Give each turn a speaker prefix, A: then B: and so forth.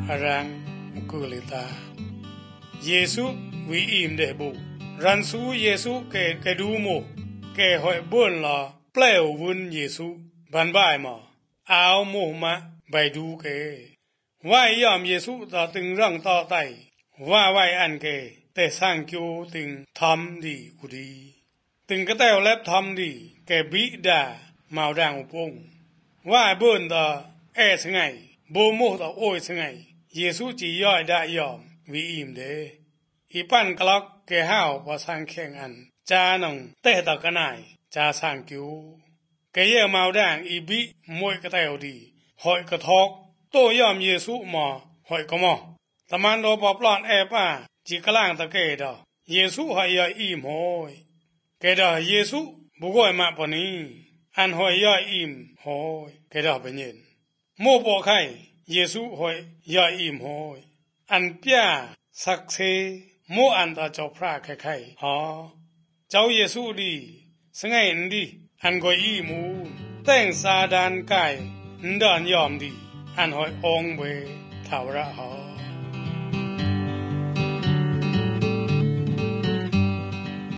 A: arang kulita Yesu vi im de bu ran su Yesu ke du mo ke hoi buôn là pleo vun Yesu ban bai mà áo mô mà bài du ke vai yom Yesu ta từng răng ta tay và vai ăn ke te sang kêu từng thăm đi u đi từng cái teo lép thăm đi ke bị đà màu đàng upong vai buôn ta sưng ngày bố mô ta ôi sưng ngày Yesu chỉ yoi đã yom vi im deอีปั้นกลอกแกห้าวพอสร้างแข่งอันจาหนองเตะตะกันายจาสร้างกิวแกเย่เมาด่างอีบิมวยกระเตวดีหอยกระทอกโตย่อมเยซูหมอหอยกระหมอตะมันโดปอบลอนแอป้าจีกล่างตะเกดอเยซูหอยย่อยอิ่มหอยแกดอเยซูบุกอยมาปนี้อันหอยย่อยอิ่มหอยแกดอเป็นเย็นโมปอไข่เยซูหอยย่อยอิ่มหอยอันเปียสักเซโมอันตาเจ้าพระใครๆฮะเจ้าเยซูดีสงายดีอันก็อีมูแต่งซาดานไก่ดอนยอมดีอันหอยองเวทาวระฮะ